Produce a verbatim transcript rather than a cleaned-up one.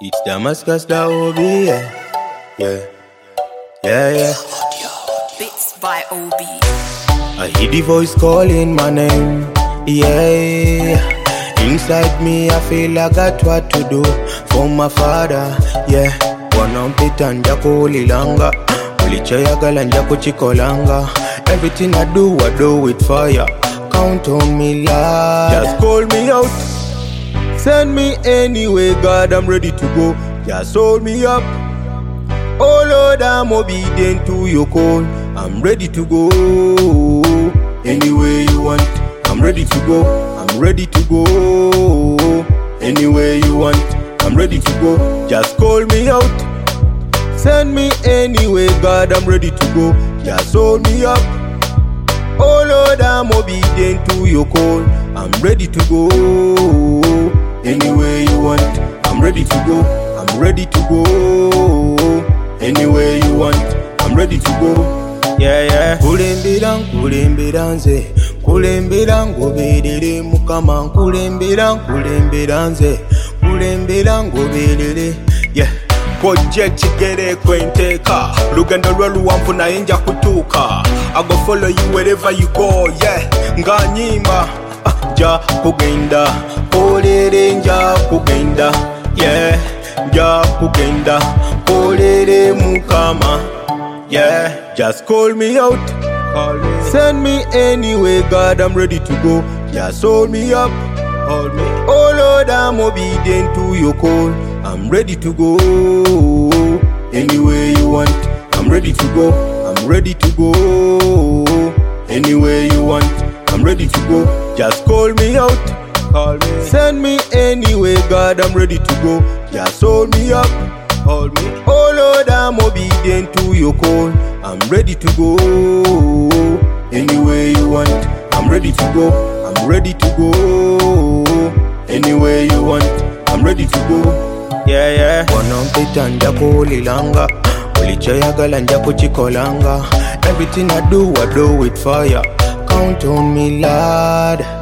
It's Damascus that will be, yeah, yeah, yeah, yeah. Bits by O B. I hear the voice calling my name, yeah. Inside me I feel I got what to do for my father, yeah. Wanampita njako lilanga, ulichayagala njako chikolanga. Everything I do, I do with fire. Count on me, Lord. Just call me out, send me anyway, God, I'm ready to go. Just hold me up. Oh Lord, I'm obedient to your call. I'm ready to go. Anywhere you want, I'm ready to go. I'm ready to go. Anywhere you want, I'm ready to go. Just call me out, send me anyway, God, I'm ready to go. Just hold me up. Oh Lord, I'm obedient to your call. I'm ready to go. Anywhere you want, I'm ready to go. I'm ready to go. Anywhere you want, I'm ready to go. Yeah, yeah. Kulembirang, kulembiranze, kulembirang goberere mukama, kulembirang, kulembiranze, kulembirang goberere. Yeah. Project chigere kwenteka, lugendo lwaluwampu naye nja kutuuka. I go follow you wherever you go, yeah. Nga nyimba, ah, nja kugenda, kolere nja kugenda, yeah. Nja kugenda, kolere mukama, yeah. Just call me out, call me. Send me anyway, God, I'm ready to go. Just hold me up, hold me. Oh Lord, I'm obedient to your call. I'm ready to go. Anywhere you want, I'm ready to go. I'm ready to go. Anywhere you want, I'm ready to go. Just call me out, call me. Send me anyway, God, I'm ready to go. Just hold me up, hold me. Oh Lord, I'm obedient to your call. I'm ready to go. Anywhere you want, I'm ready to go. I'm ready to go. Anywhere you want, I'm ready to go. Yeah, yeah. Wanampita njako lilanga, ulichayagala njako chikolanga. Everything I do, I do with fire. Count on me, Lord.